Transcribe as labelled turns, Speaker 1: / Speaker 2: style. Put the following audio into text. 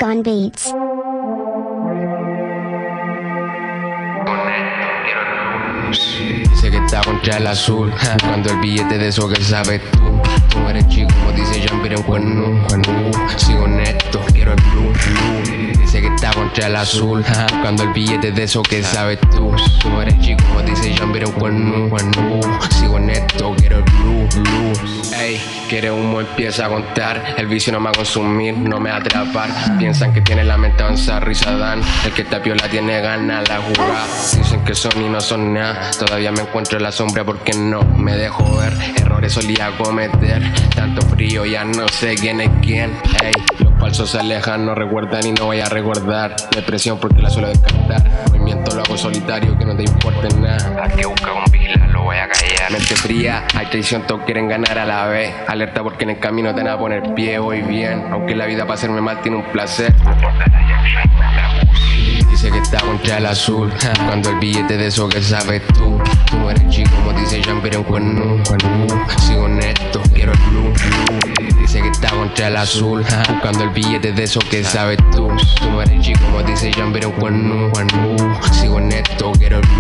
Speaker 1: on Beats.
Speaker 2: Dice que está contra el azul, buscando el billete de eso que sabes tú. Tú no eres chico, como dice Jean-Pierre en cuerno. Sigo honesto, quiero el blue. Dice que está contra el azul, buscando el billete de eso que sabes tú. Tú no eres chico, como dice Jean-Pierre en cuerno. Sigo honesto, quiero el blue. Ey, quiere humo, empieza a contar. El vicio no me va a consumir, no me va a atrapar. Piensan que tiene la mente avanzada, risa dan. El que está piola tiene ganas, la jugada. Dicen que son y no son nada. Todavía me encuentro en la sombra porque no me dejo ver. Errores solía cometer. Tanto frío, ya no sé quién es quién. Ey, los falsos se alejan, no recuerdan y no voy a recordar. Depresión porque la suelo descartar. Movimiento lo hago solitario, que no te importe nada. Al que busca con vigila lo voy a callar. Mente fría, hay traición, todos quieren ganar a la vez. Alerta porque en el camino te van a poner pie, voy bien. Aunque la vida para hacerme mal tiene un placer. Dice que está contra el azul, buscando el billete de eso que sabes tú. Tú no eres chico, como dice Jean-Pierre en cuerno. Sigo honesto, quiero el blue. Dice que está contra el azul, buscando el billete de eso que sabes tú. Tú no eres chico, como dice Jean-Pierre en cuerno. Sigo honesto, quiero el blue.